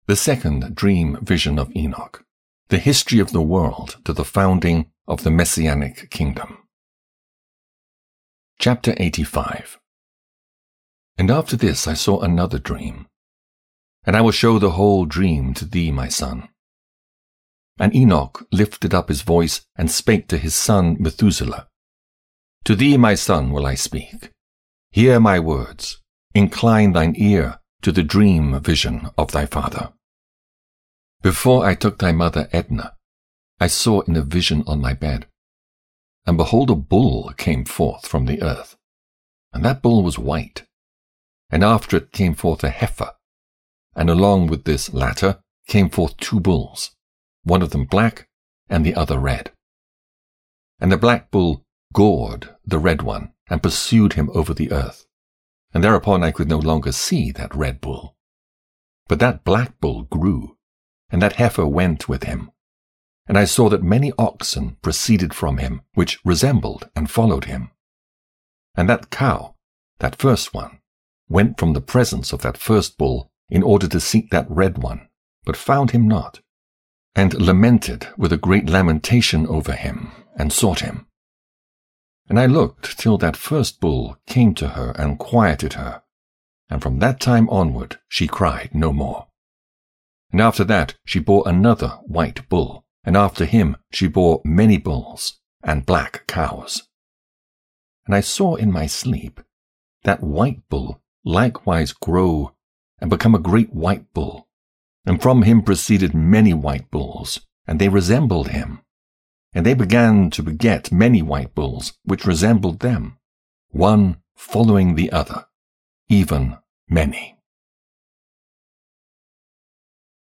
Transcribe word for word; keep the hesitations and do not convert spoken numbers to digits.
The second dream vision of Enoch, the history of the world to the founding of the Messianic kingdom. Chapter eighty-five. And after this I saw another dream, and I will show the whole dream to thee, my son. And Enoch lifted up his voice and spake to his son Methuselah. To thee, my son, will I speak. Hear my words. Incline thine ear to the dream vision of thy father. Before I took thy mother Edna, I saw in a vision on my bed, and behold, a bull came forth from the earth, and that bull was white, and after it came forth a heifer, and along with this latter came forth two bulls, one of them black and the other red. And the black bull gored the red one and pursued him over the earth, and thereupon I could no longer see that red bull. But that black bull grew, and that heifer went with him. And I saw that many oxen proceeded from him, which resembled and followed him. And that cow, that first one, went from the presence of that first bull in order to seek that red one, but found him not, and lamented with a great lamentation over him, and sought him. And I looked till that first bull came to her and quieted her, and from that time onward she cried no more. And after that she bore another white bull, and after him she bore many bulls and black cows. And I saw in my sleep that white bull likewise grow and become a great white bull, and from him proceeded many white bulls, and they resembled him. And they began to beget many white bulls, which resembled them, one following the other, even many.